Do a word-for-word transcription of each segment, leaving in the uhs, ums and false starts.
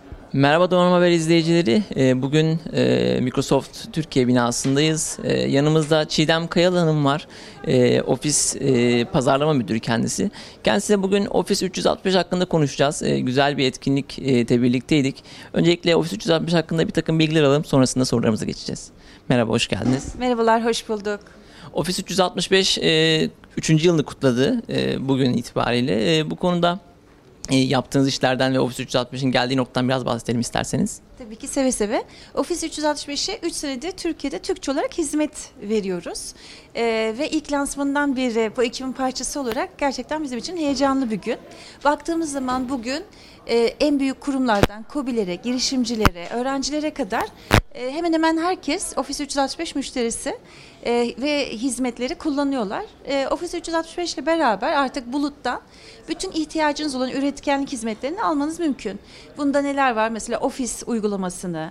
Merhaba Doğan Haber izleyicileri. Ee, Bugün e, Microsoft Türkiye binasındayız. Ee, Yanımızda Çiğdem Kayalı Hanım var. Ee, Ofis e, Pazarlama Müdürü kendisi. Kendisiyle bugün Office üç yüz altmış beş hakkında konuşacağız. Ee, Güzel bir etkinlikte birlikteydik. Öncelikle Office üç yüz altmış beş hakkında bir takım bilgiler alalım. Sonrasında sorularımıza geçeceğiz. Merhaba, hoş geldiniz. Merhabalar, hoş bulduk. Office üç yüz altmış beş e, üçüncü yılını kutladı e, bugün itibariyle. E, bu konuda e, yaptığınız işlerden ve Office üç yüz altmış beşin geldiği noktadan biraz bahsedelim isterseniz. Tabii ki seve seve. Office üç yüz altmış beşe üç senedir Türkiye'de Türkçe olarak hizmet veriyoruz. Ee, ve ilk lansmanından beri bu ekibin parçası olarak gerçekten bizim için heyecanlı bir gün. Baktığımız zaman bugün e, en büyük kurumlardan KOBİ'lere, girişimcilere, öğrencilere kadar e, hemen hemen herkes Office üç yüz altmış beş müşterisi e, ve hizmetleri kullanıyorlar. E, Office üç yüz altmış beş ile beraber artık buluttan bütün ihtiyacınız olan üretkenlik hizmetlerini almanız mümkün. Bunda neler var? Mesela Office uygulamasını,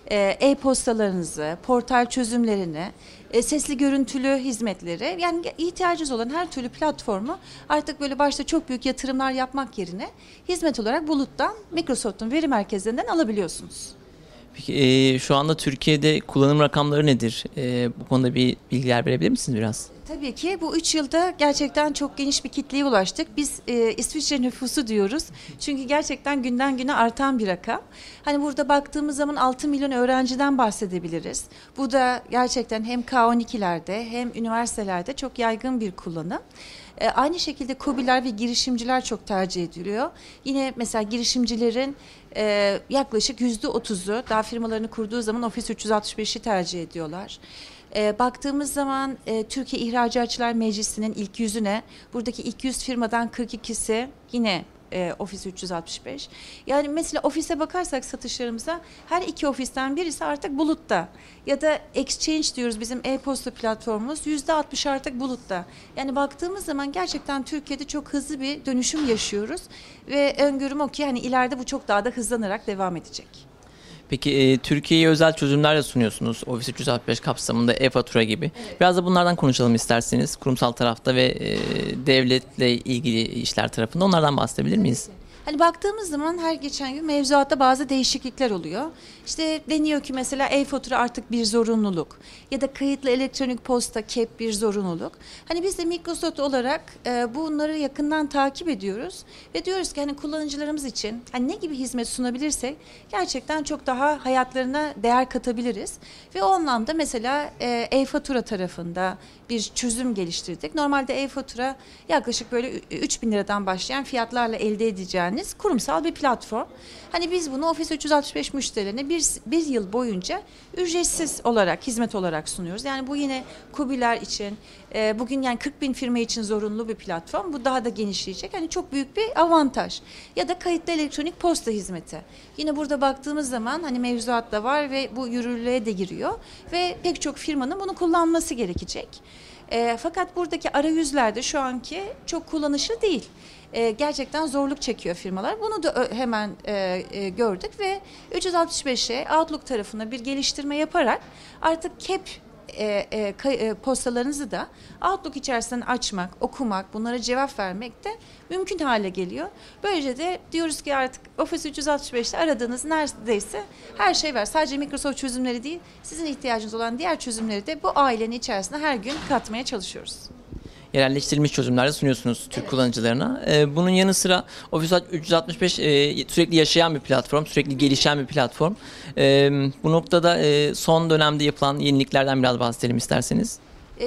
e-postalarınızı, portal çözümlerini, sesli görüntülü hizmetleri, yani ihtiyacınız olan her türlü platformu artık böyle başta çok büyük yatırımlar yapmak yerine hizmet olarak buluttan, Microsoft'un veri merkezlerinden alabiliyorsunuz. Peki e, şu anda Türkiye'de kullanım rakamları nedir? E, bu konuda bir bilgiler verebilir misiniz biraz? Tabii ki bu üç yılda gerçekten çok geniş bir kitleye ulaştık. Biz e, İsviçre nüfusu diyoruz. Çünkü gerçekten günden güne artan bir rakam. Hani burada baktığımız zaman altı milyon öğrenciden bahsedebiliriz. Bu da gerçekten hem K on ikilerde hem üniversitelerde çok yaygın bir kullanım. E, aynı şekilde KOBİ'ler ve girişimciler çok tercih ediliyor. Yine mesela girişimcilerin e, yaklaşık yüzde otuzu daha firmalarını kurduğu zaman Office üç yüz altmış beşi tercih ediyorlar. E, baktığımız zaman e, Türkiye İhracatçılar Meclisi'nin ilk yüzüne, buradaki ilk yüz firmadan kırk ikisi yine e, Office üç yüz altmış beş. Yani mesela ofise bakarsak satışlarımıza her iki ofisten birisi artık bulutta. Ya da Exchange diyoruz, bizim e-posta platformumuz yüzde altmış artık bulutta. Yani baktığımız zaman gerçekten Türkiye'de çok hızlı bir dönüşüm yaşıyoruz. Ve öngörüm o ki hani ileride bu çok daha da hızlanarak devam edecek. Peki e, Türkiye'ye özel çözümler de sunuyorsunuz. Office üç yüz altmış beş kapsamında e-fatura gibi. Evet. Biraz da bunlardan konuşalım isterseniz. Kurumsal tarafta ve e, devletle ilgili işler tarafında onlardan bahsedebilir miyiz? Hani baktığımız zaman her geçen gün mevzuatta bazı değişiklikler oluyor. İşte deniyor ki mesela e-fatura artık bir zorunluluk ya da kayıtlı elektronik posta K E P bir zorunluluk. Hani biz de Microsoft olarak e, bunları yakından takip ediyoruz ve diyoruz ki hani kullanıcılarımız için hani ne gibi hizmet sunabilirsek gerçekten çok daha hayatlarına değer katabiliriz. Ve o anlamda mesela e, e-fatura tarafında bir çözüm geliştirdik. Normalde e-fatura yaklaşık böyle üç bin liradan başlayan fiyatlarla elde edeceğiniz kurumsal bir platform. Hani biz bunu Office üç yüz altmış beş müşterilerine bir, bir yıl boyunca ücretsiz olarak, hizmet olarak sunuyoruz. Yani bu yine KOBİ'ler için, e, bugün yani kırk bin firma için zorunlu bir platform. Bu daha da genişleyecek. Hani çok büyük bir avantaj. Ya da kayıtlı elektronik posta hizmeti. Yine burada baktığımız zaman hani mevzuat da var ve bu yürürlüğe de giriyor. Ve pek çok firmanın bunu kullanması gerekecek. E, fakat buradaki arayüzlerde şu anki çok kullanışlı değil. E, gerçekten zorluk çekiyor firmalar. Bunu da hemen e, e, gördük ve üç yüz altmış beşe Outlook tarafına bir geliştirme yaparak artık K E P e, e, e, postalarınızı da Outlook içerisinden açmak, okumak, bunlara cevap vermek de mümkün hale geliyor. Böylece de diyoruz ki artık Office üç yüz altmış beşte aradığınız neredeyse her şey var. Sadece Microsoft çözümleri değil, sizin ihtiyacınız olan diğer çözümleri de bu ailenin içerisine her gün katmaya çalışıyoruz. Yerelleştirilmiş çözümler de sunuyorsunuz Türk evet. kullanıcılarına. Ee, bunun yanı sıra Office üç yüz altmış beş e, sürekli yaşayan bir platform, sürekli gelişen bir platform. E, bu noktada e, son dönemde yapılan yeniliklerden biraz bahsedelim isterseniz.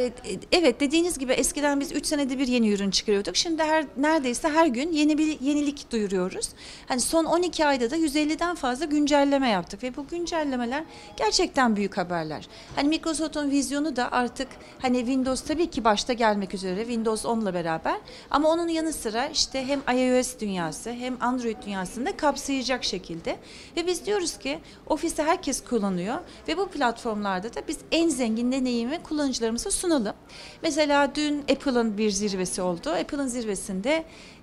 Evet, dediğiniz gibi eskiden biz üç senede bir yeni ürün çıkarıyorduk. Şimdi her neredeyse her gün yeni bir yenilik duyuruyoruz. Hani son on iki ayda da yüz elliden fazla güncelleme yaptık ve bu güncellemeler gerçekten büyük haberler. Hani Microsoft'un vizyonu da artık hani Windows tabii ki başta gelmek üzere Windows onla beraber, ama onun yanı sıra işte hem iOS dünyası hem Android dünyasını da kapsayacak şekilde ve biz diyoruz ki Office'i herkes kullanıyor ve bu platformlarda da biz en zengin deneyimi kullanıcılarımıza sunalım. Mesela dün Apple'ın bir zirvesi oldu. Apple'ın zirvesinde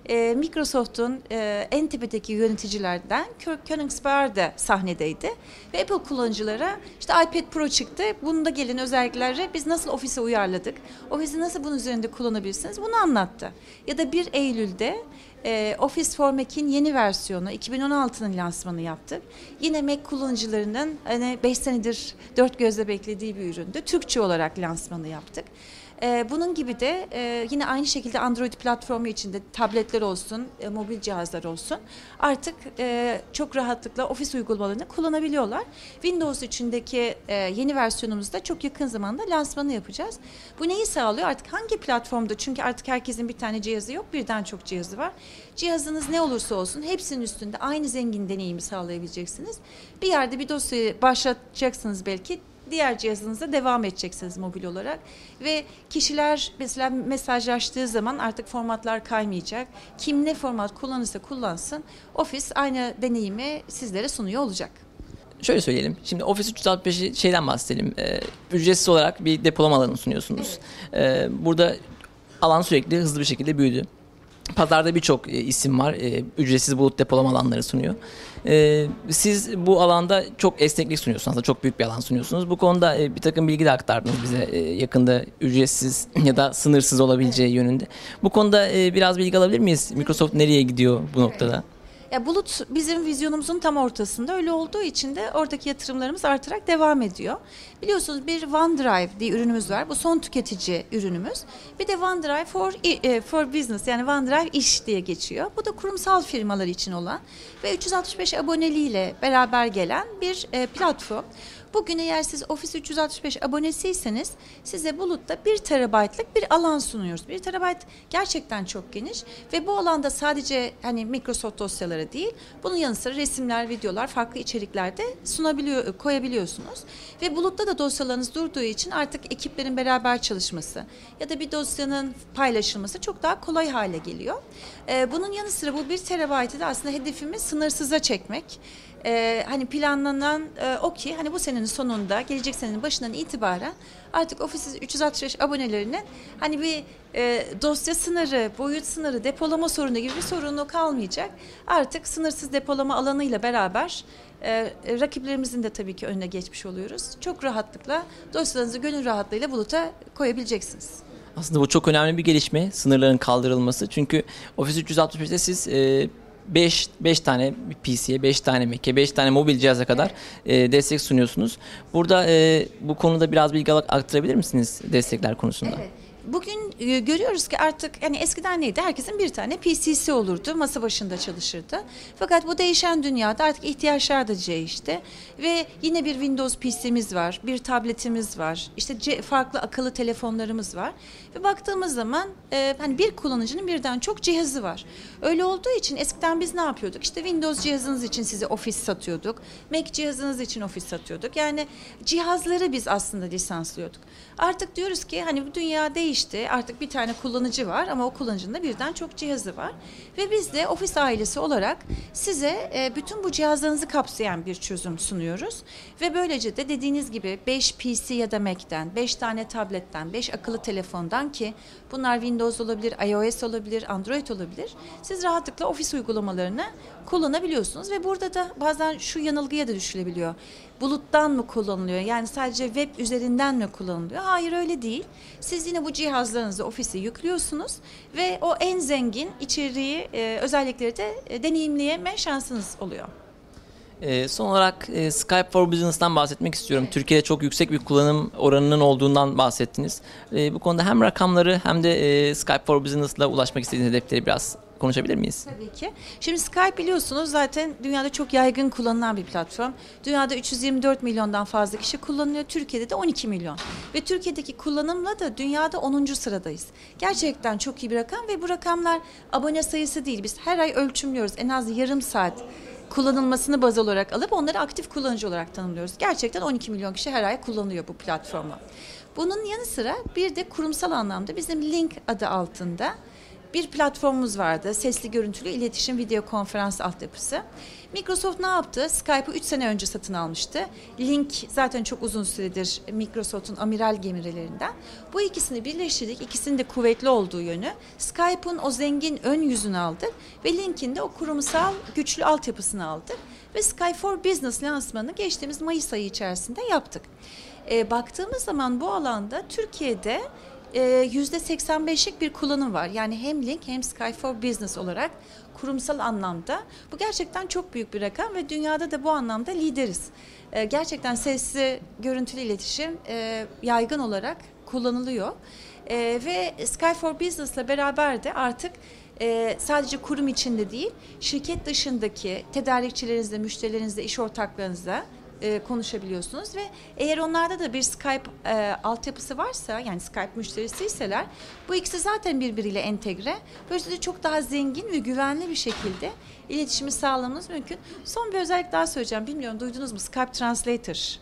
e, Microsoft'un e, en tepedeki yöneticilerden Kirk Koenigsberg de sahnedeydi. Ve Apple kullanıcılara işte iPad Pro çıktı. Bunda gelen özellikleri biz nasıl ofise uyarladık, ofisi nasıl bunun üzerinde kullanabilirsiniz bunu anlattı. Ya da bir Eylül'de e, Office for Mac'in yeni versiyonu iki bin on altının lansmanı yaptık. Yine Mac kullanıcılarının hani beş senedir dört gözle beklediği bir üründü. Türkçe olarak lansmanı yaptık. Ee, bunun gibi de e, yine aynı şekilde Android platformu içinde tabletler olsun, e, mobil cihazlar olsun artık e, çok rahatlıkla ofis uygulamalarını kullanabiliyorlar. Windows içindeki e, yeni versiyonumuzda çok yakın zamanda lansmanı yapacağız. Bu neyi sağlıyor? Artık hangi platformda? Çünkü artık herkesin bir tane cihazı yok, birden çok cihazı var. Cihazınız ne olursa olsun hepsinin üstünde aynı zengin deneyimi sağlayabileceksiniz. Bir yerde bir dosyayı başlatacaksınız belki. Diğer cihazınıza devam edeceksiniz mobil olarak ve kişiler mesela mesajlaştığı zaman artık formatlar kaymayacak. Kim ne format kullanırsa kullansın ofis aynı deneyimi sizlere sunuyor olacak. Şöyle söyleyelim. Şimdi Office üç yüz altmış beşi şeyden bahsedelim. Ee, ücretsiz olarak bir depolama alanı sunuyorsunuz. Evet. Ee, burada alan sürekli hızlı bir şekilde büyüdü. Pazarda birçok e, isim var. E, ücretsiz bulut depolama alanları sunuyor. E, siz bu alanda çok esneklik sunuyorsunuz. Aslında çok büyük bir alan sunuyorsunuz. Bu konuda e, bir takım bilgi de aktardınız bize. E, yakında ücretsiz ya da sınırsız olabileceği yönünde. Bu konuda e, biraz bilgi alabilir miyiz? Microsoft nereye gidiyor bu noktada? Ya bulut bizim vizyonumuzun tam ortasında, öyle olduğu için de oradaki yatırımlarımız artarak devam ediyor. Biliyorsunuz bir OneDrive diye ürünümüz var. Bu son tüketici ürünümüz. Bir de OneDrive for for business, yani OneDrive iş diye geçiyor. Bu da kurumsal firmalar için olan ve üç yüz altmış beş aboneliğiyle beraber gelen bir e, platform. Bugün eğer siz Office üç yüz altmış beş abonesiyseniz size bulutta bir terabaytlık bir alan sunuyoruz. bir terabayt gerçekten çok geniş ve bu alanda sadece hani Microsoft dosyaları değil, bunun yanı sıra resimler, videolar, farklı içeriklerde sunabiliyor, koyabiliyorsunuz. Ve bulutta da dosyalarınız durduğu için artık ekiplerin beraber çalışması ya da bir dosyanın paylaşılması çok daha kolay hale geliyor. Ee, bunun yanı sıra bu bir terabaytı da aslında hedefimiz sınırsıza çekmek. Ee, hani planlanan e, o ki hani bu senenin sonunda, gelecek senenin başından itibaren artık Office üç yüz altmış beş abonelerinin hani bir e, dosya sınırı, boyut sınırı, depolama sorunu gibi bir sorunu kalmayacak. Artık sınırsız depolama alanıyla beraber e, rakiplerimizin de tabii ki önüne geçmiş oluyoruz. Çok rahatlıkla dosyalarınızı gönül rahatlığıyla buluta koyabileceksiniz. Aslında bu çok önemli bir gelişme, sınırların kaldırılması. Çünkü Office üç yüz altmış beşte siz e, beş beş tane P C'ye, beş tane Mac'e, beş tane mobil cihaza kadar evet. e, destek sunuyorsunuz. Burada e, bu konuda biraz bilgi aktarabilir misiniz destekler konusunda? Evet. Bugün e, görüyoruz ki artık hani eskiden neydi? Herkesin bir tane P C'si olurdu, masa başında çalışırdı. Fakat bu değişen dünyada artık ihtiyaçlar da değişti. Ve yine bir Windows P C'miz var, bir tabletimiz var, işte ce- farklı akıllı telefonlarımız var. Ve baktığımız zaman e, hani bir kullanıcının birden çok cihazı var. Öyle olduğu için eskiden biz ne yapıyorduk? İşte Windows cihazınız için size Office satıyorduk, Mac cihazınız için Office satıyorduk. Yani cihazları biz aslında lisanslıyorduk. Artık diyoruz ki hani bu dünya değişti. Artık bir tane kullanıcı var ama o kullanıcının da birden çok cihazı var. Ve biz de Office ailesi olarak size e, bütün bu cihazlarınızı kapsayan bir çözüm sunuyoruz. Ve böylece de dediğiniz gibi beş P C ya da Mac'ten, beş tane tabletten, beş akıllı telefondan ki bunlar Windows olabilir, iOS olabilir, Android olabilir. Siz rahatlıkla Office uygulamalarını kullanabiliyorsunuz ve burada da bazen şu yanılgıya da düşülebiliyor. Buluttan mı kullanılıyor? Yani sadece web üzerinden mi kullanılıyor? Hayır, öyle değil. Siz yine bu cihazlarınızı ofise yüklüyorsunuz ve o en zengin içeriği, e, özellikleri de e, deneyimleyeme şansınız oluyor. E, son olarak e, Skype for Business'tan bahsetmek istiyorum. Evet. Türkiye'de çok yüksek bir kullanım oranının olduğundan bahsettiniz. E, bu konuda hem rakamları hem de e, Skype for Business'la ulaşmak istediğiniz hedefleri biraz konuşabilir miyiz? Tabii ki. Şimdi Skype biliyorsunuz zaten dünyada çok yaygın kullanılan bir platform. Dünyada üç yüz yirmi dört milyondan fazla kişi kullanıyor. Türkiye'de de on iki milyon. Ve Türkiye'deki kullanımla da dünyada onuncu sıradayız. Gerçekten çok iyi bir rakam ve bu rakamlar abone sayısı değil. Biz her ay ölçümlüyoruz. En az yarım saat kullanılmasını baz olarak alıp onları aktif kullanıcı olarak tanımlıyoruz. Gerçekten on iki milyon kişi her ay kullanıyor bu platformu. Bunun yanı sıra bir de kurumsal anlamda bizim Link adı altında bir platformumuz vardı. Sesli görüntülü iletişim video konferans altyapısı. Microsoft ne yaptı? Skype'ı üç sene önce satın almıştı. Link zaten çok uzun süredir Microsoft'un amiral gemilerinden. Bu ikisini birleştirdik. İkisinin de kuvvetli olduğu yönü. Skype'ın o zengin ön yüzünü aldık ve Link'in de o kurumsal güçlü altyapısını aldık. Ve Skype for Business lansmanını geçtiğimiz Mayıs ayı içerisinde yaptık. E, baktığımız zaman bu alanda Türkiye'de yüzde seksen beşlik bir kullanım var. Yani hem Link hem Skype for Business olarak kurumsal anlamda. Bu gerçekten çok büyük bir rakam ve dünyada da bu anlamda lideriz. E, gerçekten sesli görüntülü iletişim e, yaygın olarak kullanılıyor. E, ve Skype for Business ile beraber de artık e, sadece kurum içinde değil, şirket dışındaki tedarikçilerinizle, müşterilerinizle, iş ortaklarınızla e, konuşabiliyorsunuz ve eğer onlarda da bir Skype e, altyapısı varsa, yani Skype müşterisiyseler, bu ikisi zaten birbiriyle entegre. Böylece çok daha zengin ve güvenli bir şekilde iletişimi sağlamanız mümkün. Son bir özellik daha söyleyeceğim. Bilmiyorum, duydunuz mu? Skype Translator.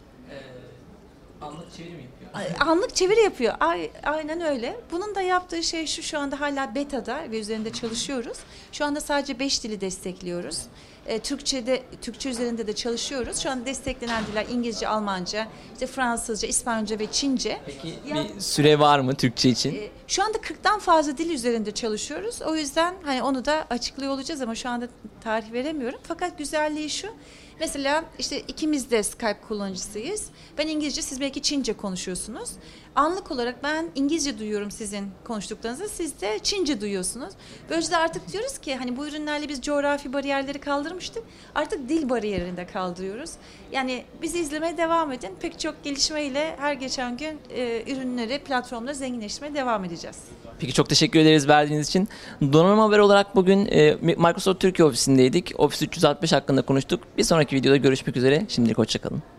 Anlık çeviri mi yapıyor? Anlık çeviri yapıyor. Aynen öyle. Bunun da yaptığı şey şu: şu anda hala beta'da ve üzerinde çalışıyoruz. Şu anda sadece beş dili destekliyoruz. E, Türkçe'de, Türkçe üzerinde de çalışıyoruz. Şu anda desteklenen diller İngilizce, Almanca, işte Fransızca, İspanyolca ve Çince. Peki ya, bir süre var mı Türkçe için? E, şu anda kırktan fazla dil üzerinde çalışıyoruz. O yüzden hani onu da açıklıyor olacağız ama şu anda tarih veremiyorum. Fakat güzelliği şu: mesela işte ikimiz de Skype kullanıcısıyız. Ben İngilizce, siz belki Çince konuşuyorsunuz. Anlık olarak ben İngilizce duyuyorum sizin konuştuklarınızı, siz de Çince duyuyorsunuz. Böylece artık diyoruz ki hani bu ürünlerle biz coğrafi bariyerleri kaldırmıştık. Artık dil bariyerini de kaldırıyoruz. Yani bizi izlemeye devam edin. Pek çok gelişmeyle her geçen gün e, ürünleri, platformları zenginleştirmeye devam edeceğiz. Peki, çok teşekkür ederiz verdiğiniz için. Donanım Haber olarak bugün e, Microsoft Türkiye ofisindeydik. Office üç yüz altmış beş hakkında konuştuk. Bir sonraki videoda görüşmek üzere. Şimdilik hoşça kalın.